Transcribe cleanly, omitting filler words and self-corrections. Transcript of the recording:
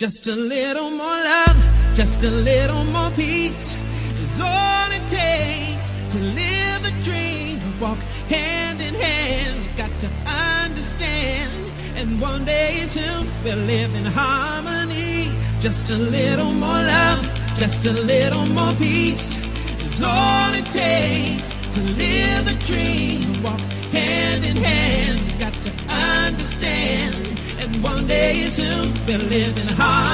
Just a little more love, just a little more peace is all it takes to live a dream, walk hand in hand. You've got to understand, and one day soon we'll live in harmony. Just a little more love, just a little more peace is all it takes to live a dream, walk hand in hand. You've got to understand, and one day soon we'll live in harmony.